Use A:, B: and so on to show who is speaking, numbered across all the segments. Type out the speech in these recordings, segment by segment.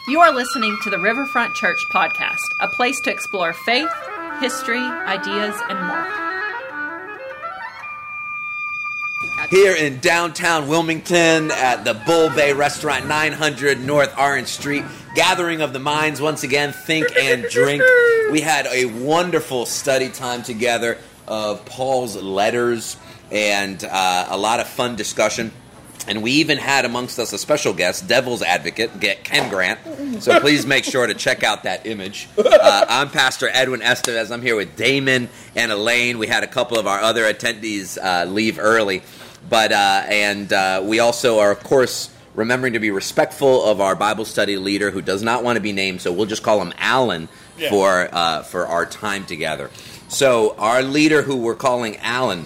A: You are listening to the Riverfront Church Podcast, a place to explore faith, history, ideas, and more.
B: Here in downtown Wilmington at the Bull Bay Restaurant, 900 North Orange Street, gathering of the minds once again, think and drink. We had a wonderful study time together of Paul's letters and a lot of fun discussion. And we even had amongst us a special guest, Devil's Advocate, Ken Grant. So please make sure to check out that image. I'm Pastor Edwin Estevez. I'm here with Damon and Elaine. We had a couple of our other attendees leave early. But we also are, of course, remembering to be respectful of our Bible study leader who does not want to be named. So we'll just call him Alan for our time together. So our leader, who we're calling Alan,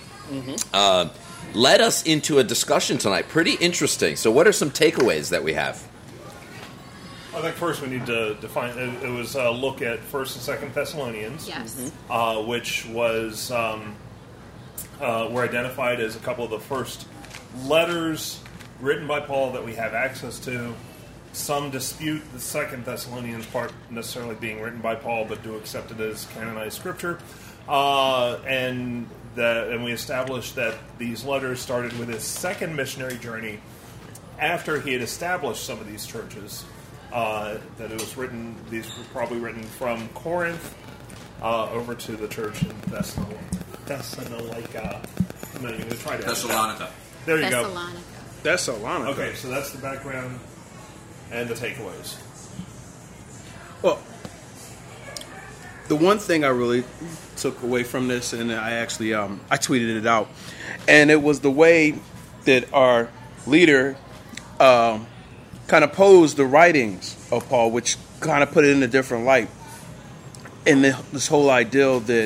B: led us into a discussion tonight. Pretty interesting. So what are some takeaways that we have?
C: I think first we need to define, it was a look at 1st and 2nd Thessalonians, which was, were identified as a couple of the first letters written by Paul that we have access to. Some dispute the 2nd Thessalonians part necessarily being written by Paul, but do accept it as canonized scripture. And we established that these letters started with his second missionary journey after he had established some of these churches. That it was written; these were probably written from Corinth over to the church in Thessalonica. I'm not even going to try to.
B: Thessalonica.
C: There you go.
D: Thessalonica.
C: Okay, so that's the background and the takeaways.
D: Well, the one thing I really took away from this, and I actually I tweeted it out, and it was the way that our leader kind of posed the writings of Paul, which kind of put it in a different light. And this whole idea that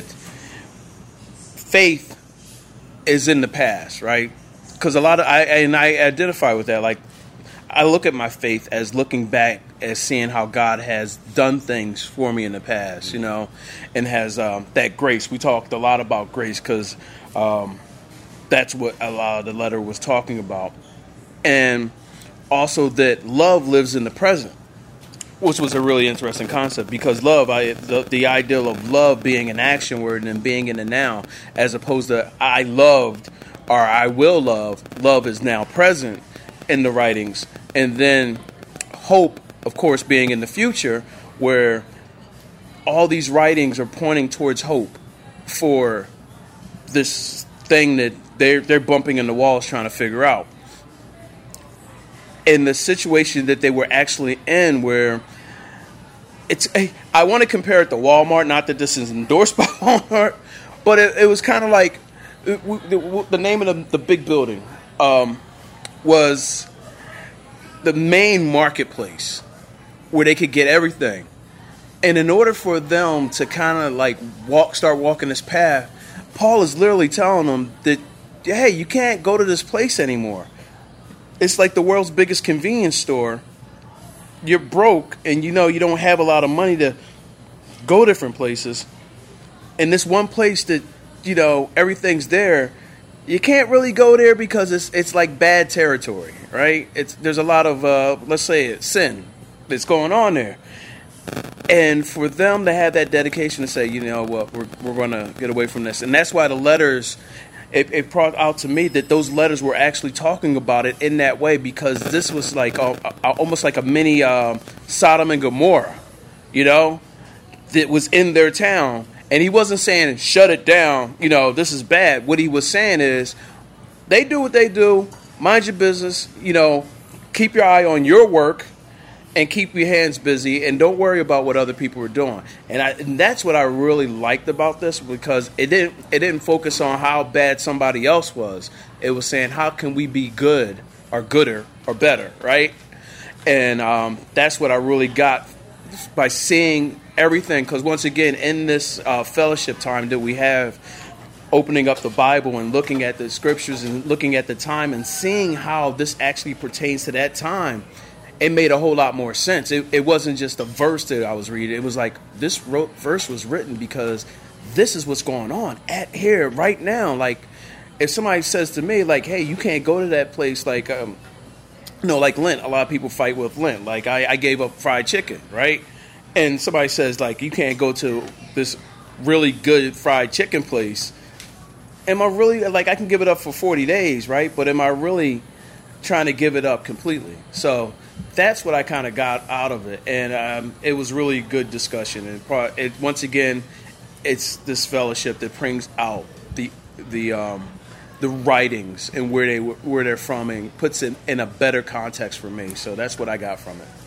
D: faith is in the past, right? Because I identify with that. Like, I look at my faith as looking back, as seeing how God has done things for me in the past, you know, and has that grace. We talked a lot about grace because that's what a lot of the letter was talking about. And also that love lives in the present, which was a really interesting concept, because love, the ideal of love being an action word and being in the now, as opposed to I loved or I will love. Love is now present in the writings. And then hope, of course, being in the future, where all these writings are pointing towards hope for this thing that they're bumping in the walls trying to figure out. In the situation that they were actually in, where I want to compare it to Walmart, not that this is endorsed by Walmart, but it was kind of like the name of the big building was the main marketplace where they could get everything. And in order for them to kind of like start walking this path, Paul is literally telling them that, hey, you can't go to this place anymore. It's like the world's biggest convenience store. You're broke and you don't have a lot of money to go different places. And this one place that, everything's there, you can't really go there because it's like bad territory, right? There's a lot of, let's say it's sin that's going on there. And for them to have that dedication to say, you know what, we're going to get away from this. And that's why the letters, it brought out to me that those letters were actually talking about it in that way, because this was like almost like a mini Sodom and Gomorrah, that was in their town. And he wasn't saying, shut it down, this is bad. What he was saying is, they do what they do, mind your business, keep your eye on your work and keep your hands busy and don't worry about what other people are doing. And that's what I really liked about this, because it didn't focus on how bad somebody else was. It was saying, how can we be good or gooder or better, right? And that's what I really got by seeing everything, because once again, in this fellowship time that we have, opening up the Bible and looking at the scriptures and looking at the time and seeing how this actually pertains to that time, it made a whole lot more sense. It wasn't just a verse that I was reading. It was like, this verse was written because this is what's going on at here right now. Like, if somebody says to me, like, hey, you can't go to that place, like like Lent. A lot of people fight with Lent. Like I gave up fried chicken, right? And somebody says like you can't go to this really good fried chicken place. Am I really like I can give it up for 40 days, right? But am I really trying to give it up completely? So that's what I kind of got out of it, and it was really good discussion. And once again, it's this fellowship that brings out the writings and where they're from, and puts it in a better context for me. So that's what I got from it.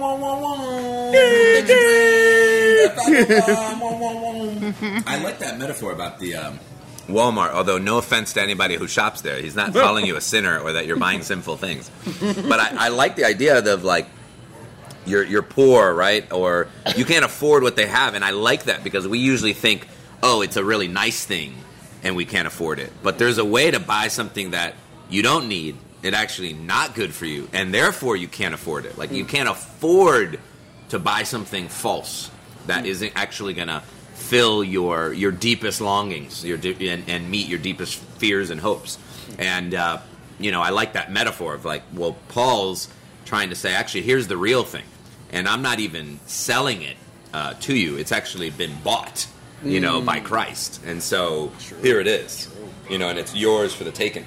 B: I like that metaphor about the Walmart, although no offense to anybody who shops there. He's not calling you a sinner or that you're buying sinful things. But I like the idea of, like, you're poor, right? Or you can't afford what they have. And I like that because we usually think, oh, it's a really nice thing and we can't afford it. But there's a way to buy something that you don't need. It's actually not good for you, and therefore you can't afford it. Like, you can't afford to buy something false that isn't actually going to fill your deepest longings and meet your deepest fears and hopes. And, I like that metaphor of, like, well, Paul's trying to say, actually, here's the real thing. And I'm not even selling it to you. It's actually been bought, by Christ. And so here it is, and it's yours for the taking.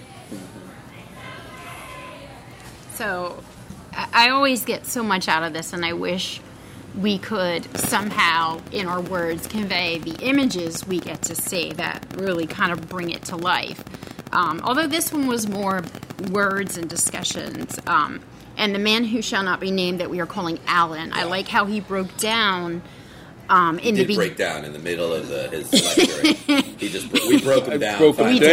E: So I always get so much out of this, and I wish we could somehow, in our words, convey the images we get to see that really kind of bring it to life. Although this one was more words and discussions. And the man who shall not be named that we are calling Alan, I like how he broke down break down in the middle of his lecture. We broke him down.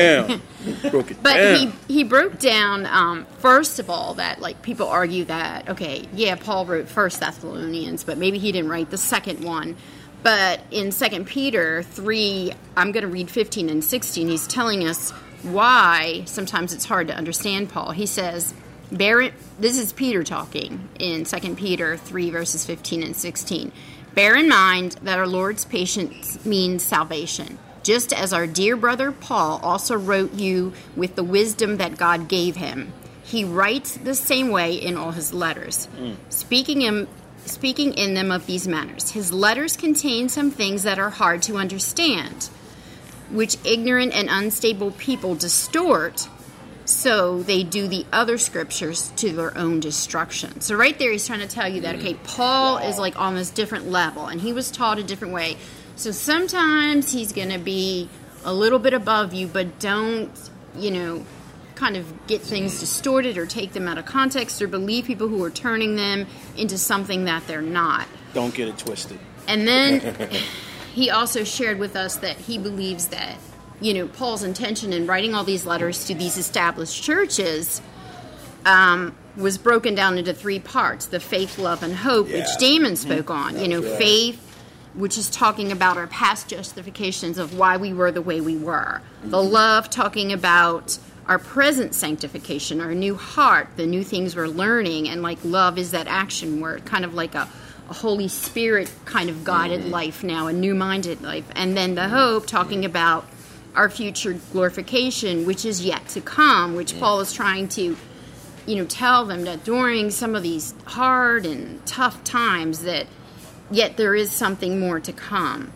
E: But he broke down, first of all, that, like, people argue that, okay, yeah, Paul wrote 1 Thessalonians, but maybe he didn't write the second one. But in 2 Peter 3, I'm going to read 15 and 16, he's telling us why sometimes it's hard to understand Paul. He says, this is Peter talking in 2 Peter 3, verses 15 and 16. Bear in mind that our Lord's patience means salvation, just as our dear brother Paul also wrote you with the wisdom that God gave him. He writes the same way in all his letters, speaking in them of these matters. His letters contain some things that are hard to understand, which ignorant and unstable people distort, so they do the other scriptures to their own destruction. So right there he's trying to tell you that, okay, Paul is like on this different level, and he was taught a different way. So sometimes he's going to be a little bit above you, but don't, kind of get things distorted or take them out of context or believe people who are turning them into something that they're not.
D: Don't get it twisted.
E: And then he also shared with us that he believes that Paul's intention in writing all these letters to these established churches was broken down into 3 parts: the faith, love, and hope, which Damon spoke on. Faith, which is talking about our past justifications of why we were the way we were. The love, talking about our present sanctification, our new heart, the new things we're learning, and like love is that action word, kind of like a Holy Spirit kind of guided life now, a new-minded life. And then the hope, talking about our future glorification, which is yet to come, which Paul is trying to, tell them that during some of these hard and tough times that yet there is something more to come.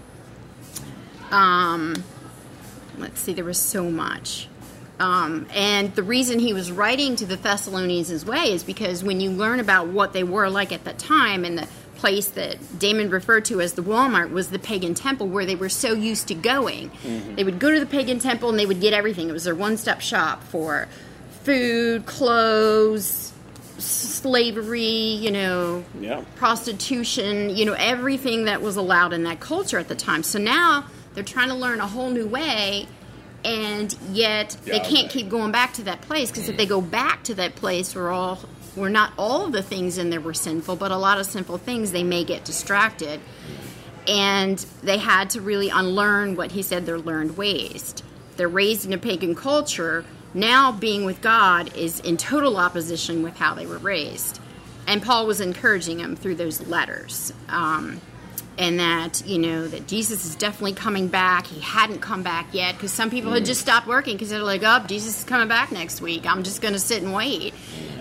E: Let's see, there was so much. And the reason he was writing to the Thessalonians his way is because when you learn about what they were like at that time, and the place that Damon referred to as the Walmart was the pagan temple where they were so used to going. They would go to the pagan temple and they would get everything. It was their one-stop shop for food, clothes, slavery, prostitution, everything that was allowed in that culture at the time. So now they're trying to learn a whole new way, and yet they can't keep going back to that place, because if they go back to that place where not all of the things in there were sinful, but a lot of sinful things, they may get distracted. And they had to really unlearn what he said their learned ways. They're raised in a pagan culture. Now being with God is in total opposition with how they were raised. And Paul was encouraging them through those letters. And that, that Jesus is definitely coming back. He hadn't come back yet, because some people had just stopped working because they're like, oh, Jesus is coming back next week. I'm just going to sit and wait.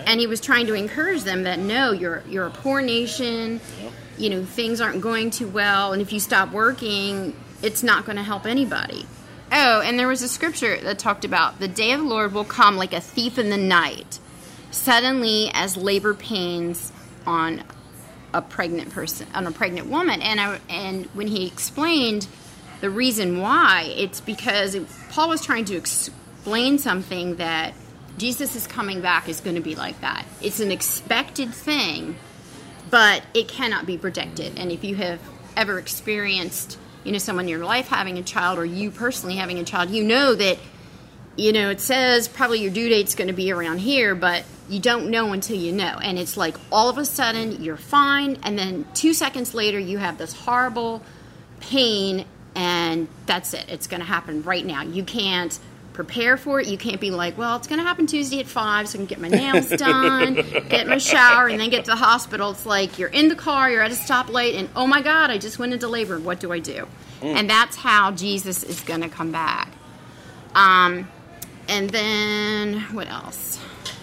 E: And he was trying to encourage them that, no, you're a poor nation, things aren't going too well, and if you stop working, it's not going to help anybody. Oh, and there was a scripture that talked about the day of the Lord will come like a thief in the night, suddenly as labor pains on a pregnant woman. And when he explained the reason why, it's because Paul was trying to explain something that Jesus is coming back is going to be like that. It's an expected thing, but it cannot be predicted. And if you have ever experienced, someone in your life having a child, or you personally having a child, that, it says probably your due date's going to be around here, but you don't know until you know. And it's like all of a sudden you're fine, and then 2 seconds later you have this horrible pain, and that's it. It's going to happen right now. You can't prepare for it. You can't be like, well, it's going to happen Tuesday at 5, so I can get my nails done, get my shower, and then get to the hospital. It's like you're in the car, you're at a stoplight, and oh my God, I just went into labor. What do I do? And that's how Jesus is going to come back. And then, what else?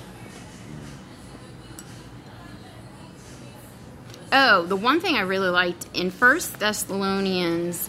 E: Oh, the one thing I really liked in 1 Thessalonians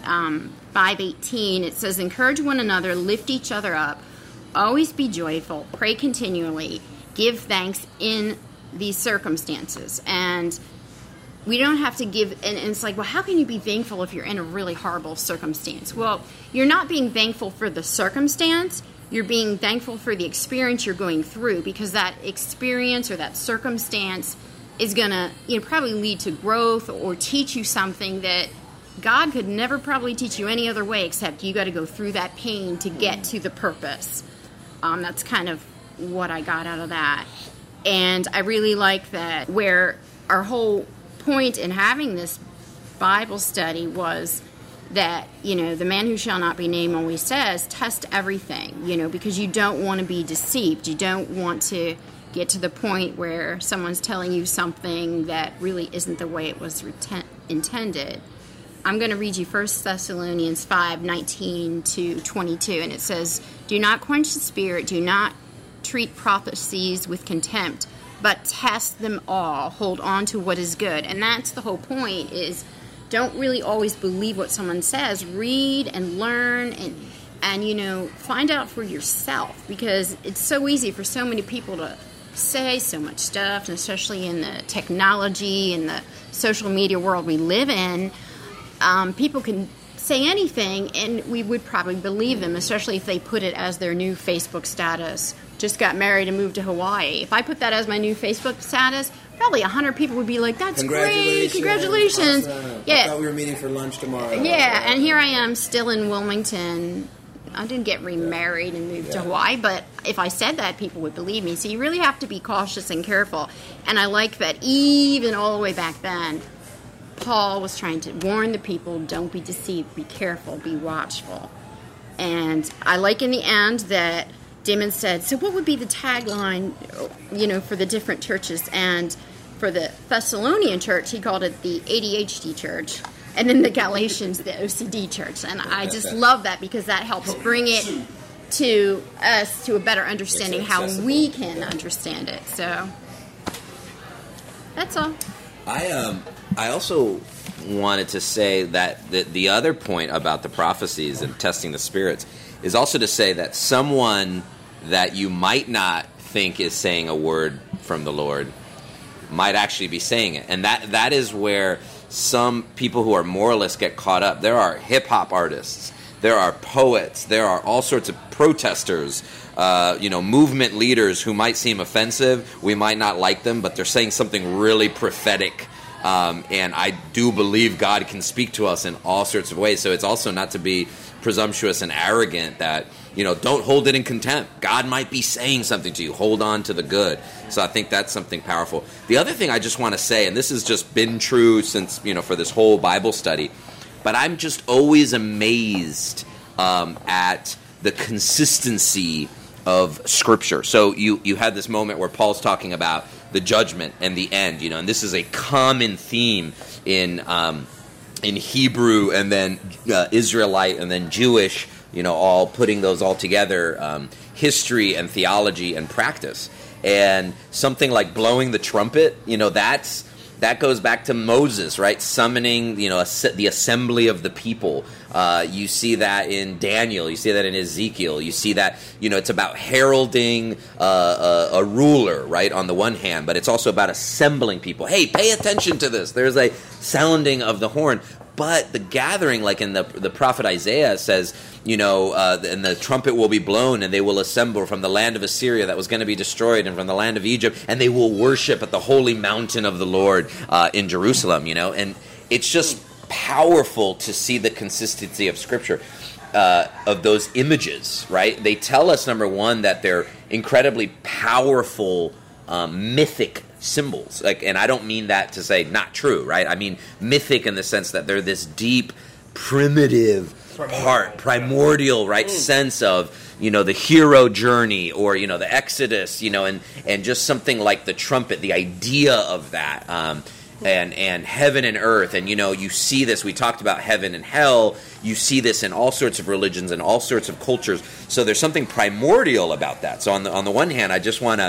E: 5:18, it says, encourage one another, lift each other up, always be joyful, pray continually, give thanks in these circumstances. And we don't have to give, and it's like, well, how can you be thankful if you're in a really horrible circumstance? Well, you're not being thankful for the circumstance, you're being thankful for the experience you're going through, because that experience or that circumstance is going to probably lead to growth or teach you something that God could never probably teach you any other way, except you got to go through that pain to get to the purpose. That's kind of what I got out of that. And I really like that where our whole point in having this Bible study was that, the man who shall not be named always says, test everything, because you don't want to be deceived. You don't want to get to the point where someone's telling you something that really isn't the way it was intended. I'm going to read you 1 Thessalonians 5:19-22, and it says, do not quench the spirit, do not treat prophecies with contempt, but test them all, hold on to what is good. And that's the whole point, is don't really always believe what someone says. Read and learn and find out for yourself, because it's so easy for so many people to say so much stuff, and especially in the technology and the social media world we live in, people can say anything and we would probably believe them, especially if they put it as their new Facebook status. Just got married and moved to Hawaii. If I put that as my new Facebook status, probably 100 people would be like, that's great, congratulations.
F: Awesome.
E: Yeah.
F: I thought we were meeting for lunch tomorrow.
E: Yeah, and here I am still in Wilmington. I didn't get remarried and moved to Hawaii, but if I said that, people would believe me. So you really have to be cautious and careful. And I like that even all the way back then, Paul was trying to warn the people, don't be deceived, be careful, be watchful. And I like in the end that Damon said, so what would be the tagline, for the different churches? And for the Thessalonian church, he called it the ADHD church. And then the Galatians, the OCD church. And I just love that, because that helps bring it to us to a better understanding how we can understand it. So that's all.
B: I also wanted to say that the other point about the prophecies and testing the spirits is also to say that someone that you might not think is saying a word from the Lord might actually be saying it. And that is where some people who are moralists get caught up. There are hip-hop artists. There are poets. There are all sorts of protesters, movement leaders who might seem offensive. We might not like them, but they're saying something really prophetic. And I do believe God can speak to us in all sorts of ways. So it's also not to be presumptuous and arrogant that, don't hold it in contempt. God might be saying something to you. Hold on to the good. So I think that's something powerful. The other thing I just want to say, and this has just been true since, for this whole Bible study, but I'm just always amazed at the consistency of Scripture. So you had this moment where Paul's talking about the judgment and the end, and this is a common theme in Hebrew and then Israelite and then Jewish, all putting those all together, history and theology and practice. And something like blowing the trumpet, that goes back to Moses, right? Summoning, the assembly of the people. You see that in Daniel. You see that in Ezekiel. You see that, it's about heralding a ruler, right, on the one hand, but it's also about assembling people. Hey, pay attention to this. There's a sounding of the horn. But the gathering, like in the prophet Isaiah says, and the trumpet will be blown, and they will assemble from the land of Assyria that was going to be destroyed, and from the land of Egypt, and they will worship at the holy mountain of the Lord in Jerusalem, and it's just powerful to see the consistency of Scripture, of those images, right? They tell us, number one, that they're incredibly powerful, mythic symbols, and I don't mean that to say not true, right? I mean mythic in the sense that they're this deep, primitive, primordial, right, sense of, the hero journey, or, the Exodus, and just something like the trumpet, the idea of that, and heaven and earth, and, you see this, we talked about heaven and hell, you see this in all sorts of religions and all sorts of cultures, so there's something primordial about that. So on the one hand, I just want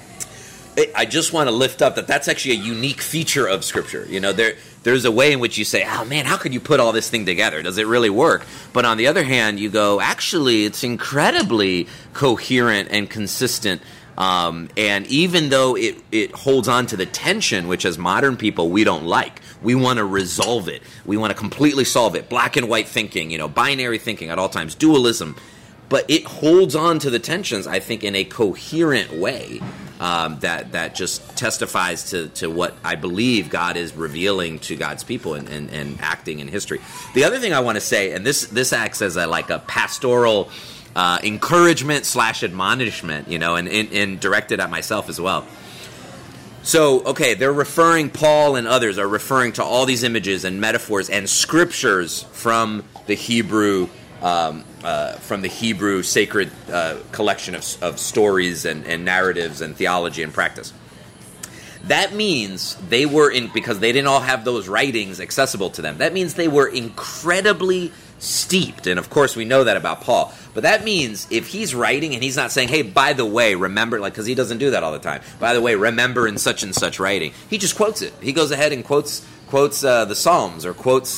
B: to lift up that's actually a unique feature of Scripture. There's a way in which you say, oh man, how could you put all this thing together? Does it really work? But on the other hand, you go, actually, it's incredibly coherent and consistent. And even though it holds on to the tension, which as modern people we don't like, we want to resolve it. We want to completely solve it. Black and white thinking, binary thinking at all times, dualism. But it holds on to the tensions, I think, in a coherent way that just testifies to what I believe God is revealing to God's people and acting in history. The other thing I want to say, and this acts as a pastoral encouragement / admonishment, and directed at myself as well. So, okay, Paul and others are referring to all these images and metaphors and scriptures from the Hebrew sacred collection of stories and narratives and theology and practice. That means because they didn't all have those writings accessible to them, that means they were incredibly steeped. And of course we know that about Paul. But that means if he's writing and he's not saying, hey, by the way, remember, because he doesn't do that all the time. By the way, remember in such and such writing. He just quotes it. He goes ahead and quotes the Psalms or quotes,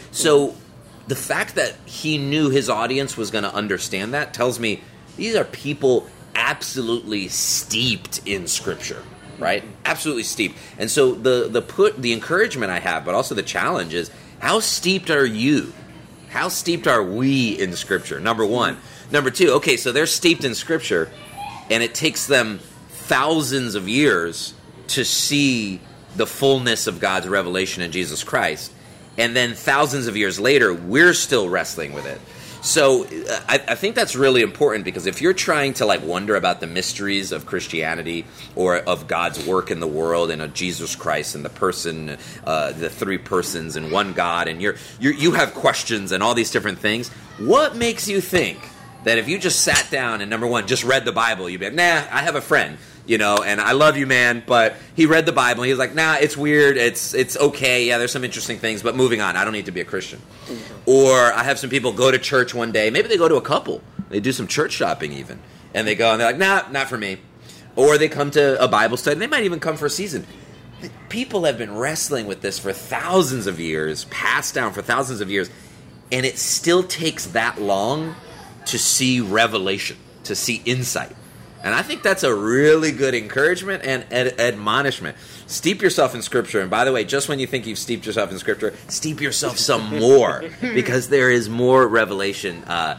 B: So the fact that he knew his audience was going to understand that tells me these are people absolutely steeped in Scripture, right? Absolutely steeped. And so the encouragement I have, but also the challenge is, how steeped are you? How steeped are we in Scripture? Number one. Number two, okay, so they're steeped in Scripture, and it takes them thousands of years to see the fullness of God's revelation in Jesus Christ. And then thousands of years later, we're still wrestling with it. So I think that's really important, because if you're trying to wonder about the mysteries of Christianity or of God's work in the world and of Jesus Christ and the person, the three persons and one God, and you have questions and all these different things, what makes you think that if you just sat down and, number one, just read the Bible, you'd be like, nah, I have a friend, and I love you, man, but he read the Bible, and he was like, nah, it's weird, it's okay, yeah, there's some interesting things, but moving on, I don't need to be a Christian. Mm-hmm. Or I have some people go to church one day, maybe they go to a couple, they do some church shopping even, and they go, and they're like, nah, not for me. Or they come to a Bible study, they might even come for a season. People have been wrestling with this for thousands of years, passed down for thousands of years, and it still takes that long to see revelation, to see insight. And I think that's a really good encouragement and admonishment. Steep yourself in Scripture. And by the way, just when you think you've steeped yourself in Scripture, steep yourself some more, because there is more revelation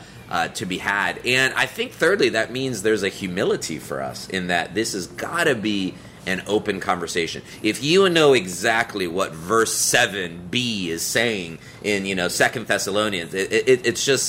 B: to be had. And I think, thirdly, that means there's a humility for us in that this has got to be an open conversation. If you know exactly what verse 7b is saying in 2 Thessalonians, it's just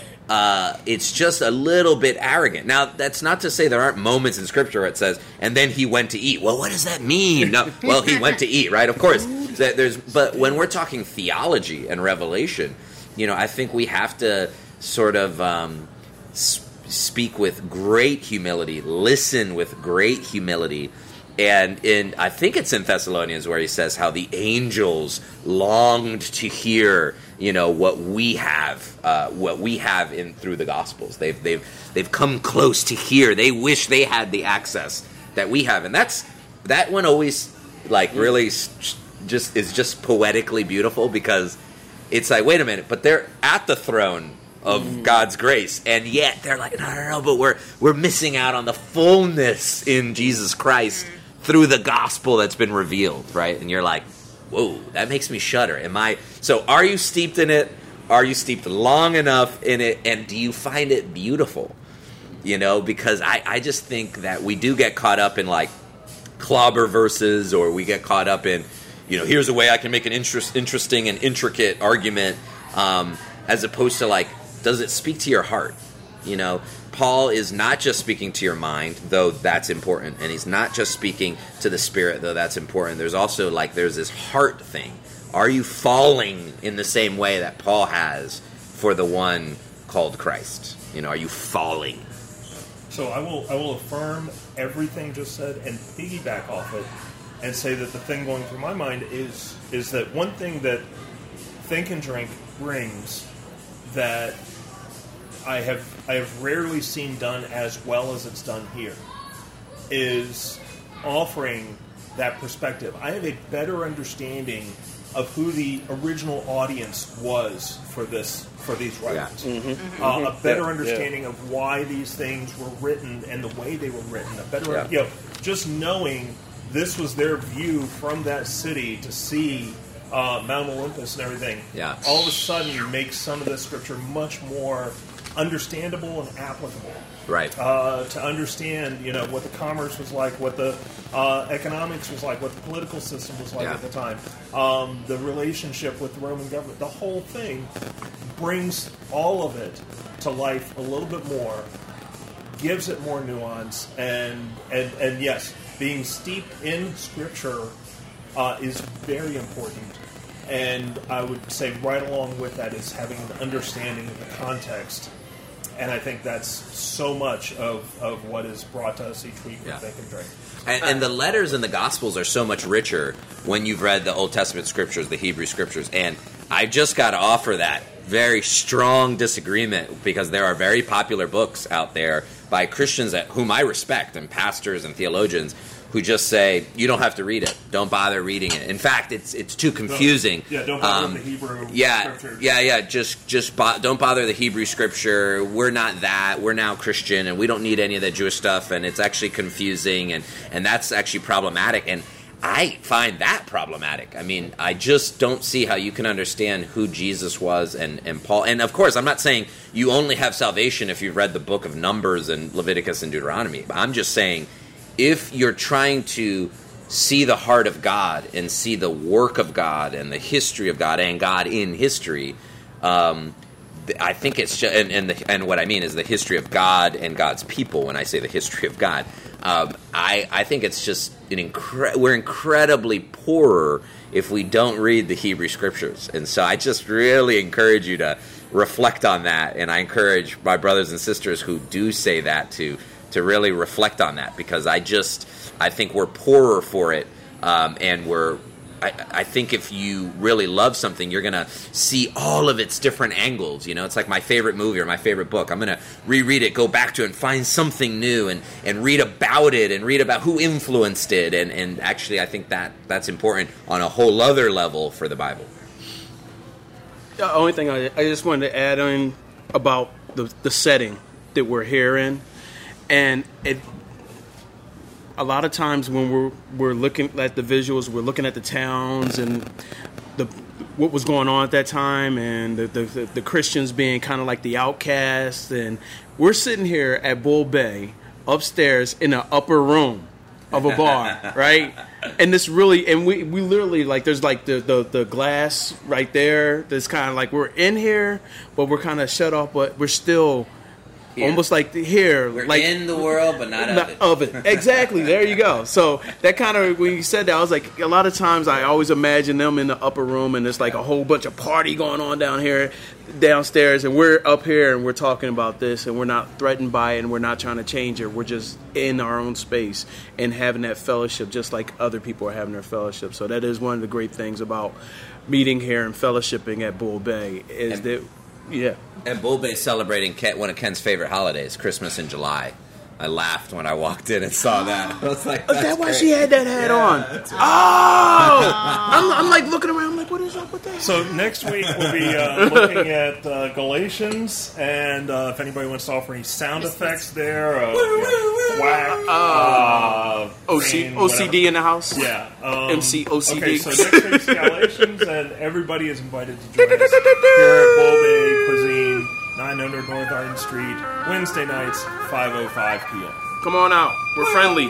B: a little bit arrogant. Now, that's not to say there aren't moments in Scripture where it says, and then he went to eat. Well, what does that mean? No, well, he went to eat, right? Of course. But when we're talking theology and revelation, I think we have to sort of speak with great humility, listen with great humility. And I think it's in Thessalonians where he says how the angels longed to hear, what we have through the Gospels. They've come close to hear. They wish they had the access that we have, and that one always really is just poetically beautiful, because it's like, wait a minute, but they're at the throne of God's grace, and yet they're like, no, but we're missing out on the fullness in Jesus Christ through the gospel that's been revealed, right? And you're like, whoa, that makes me shudder. So are you steeped in it? Are you steeped long enough in it? And do you find it beautiful? Because I just think that we do get caught up in like clobber verses, or we get caught up in, here's a way I can make an interesting and intricate argument, as opposed to like, does it speak to your heart? Paul is not just speaking to your mind, though that's important, and he's not just speaking to the spirit, though that's important. There's also there's this heart thing. Are you falling in the same way that Paul has for the one called Christ? Are you falling?
C: So I will affirm everything just said and piggyback off it, and say that the thing going through my mind is that one thing that Think and Drink brings that I have rarely seen done as well as it's done here is offering that perspective. I have a better understanding of who the original audience was for these writings. A better understanding of why these things were written and the way they were written. A better, just knowing this was their view from that city to see Mount Olympus and everything. Yeah. All of a sudden makes some of the scripture much more understandable and applicable.
B: Right.
C: To understand, what the commerce was like, what the economics was like, what the political system was like at the time, the relationship with the Roman government, the whole thing brings all of it to life a little bit more, gives it more nuance, and yes, being steeped in Scripture is very important. And I would say right along with that is having an understanding of the context. And I think that's so much of what is brought to us each week with Think and Drink.
B: And the letters in the Gospels are so much richer when you've read the Old Testament Scriptures, the Hebrew Scriptures. And I just got to offer that very strong disagreement, because there are very popular books out there by Christians whom I respect, and pastors and theologians, who just say, you don't have to read it. Don't bother reading it. In fact, it's too confusing.
C: Don't bother with the Hebrew Scripture.
B: Don't bother the Hebrew Scripture. We're not that. We're now Christian, and we don't need any of that Jewish stuff, and it's actually confusing, and that's actually problematic. And I find that problematic. I mean, I just don't see how you can understand who Jesus was and Paul. And, of course, I'm not saying you only have salvation if you've read the book of Numbers and Leviticus and Deuteronomy. But I'm just saying, if you're trying to see the heart of God and see the work of God and the history of God and God in history, I think it's just, and what I mean is the history of God and God's people. When I say the history of God, I think it's just we're incredibly poorer if we don't read the Hebrew Scriptures. And so I just really encourage you to reflect on that, and I encourage my brothers and sisters who do say that to really reflect on that, because I think we're poorer for it, and I think if you really love something, you're going to see all of its different angles. It's like my favorite movie or my favorite book. I'm going to reread it, go back to it, and find something new, and read about it, and read about who influenced it. And actually, I think that's important on a whole other level for the Bible.
D: The only thing I just wanted to add in about the setting that we're here in. And a lot of times when we're looking at the visuals, we're looking at the towns and what was going on at that time, and the Christians being kind of like the outcasts. And we're sitting here at Bull Bay, upstairs in the upper room of a bar, right? And this really, and we literally, like, there's like the glass right there. That's kind of like we're in here, but we're kind of shut off, but we're still. Here. Almost like here.
B: We're
D: like,
B: in the world, but not
D: of it. Exactly. There you go. So that kind of, when you said that, I was like, a lot of times I always imagine them in the upper room, and there's like a whole bunch of party going on downstairs, and we're up here and we're talking about this, and we're not threatened by it, and we're not trying to change it. We're just in our own space and having that fellowship just like other people are having their fellowship. So that is one of the great things about meeting here and fellowshipping at Bull Bay is that. Yeah.
B: And Bull Bay is celebrating one of Ken's favorite holidays, Christmas in July. I laughed when I walked in and saw that. I was like,
D: Is that why
B: great.
D: she had that hat on? I'm like looking around, I'm like, what is up with that?
C: So next week we'll be looking at Galatians, and if anybody wants to offer any sound effects there, whack,
D: OCD in the house?
C: yeah,
D: MC OCD.
C: Okay, so next week's Galatians, and everybody is invited to join us here at Bull Bay Cuisine, 900 North Arden Street, Wednesday nights, 5:05 p.m.
D: Come on out. We're friendly.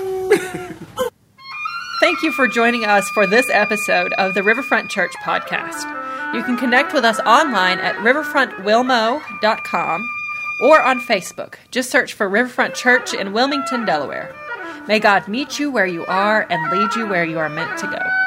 A: Thank you for joining us for this episode of the Riverfront Church podcast. You can connect with us online at riverfrontwilmo.com or on Facebook. Just search for Riverfront Church in Wilmington, Delaware. May God meet you where you are and lead you where you are meant to go.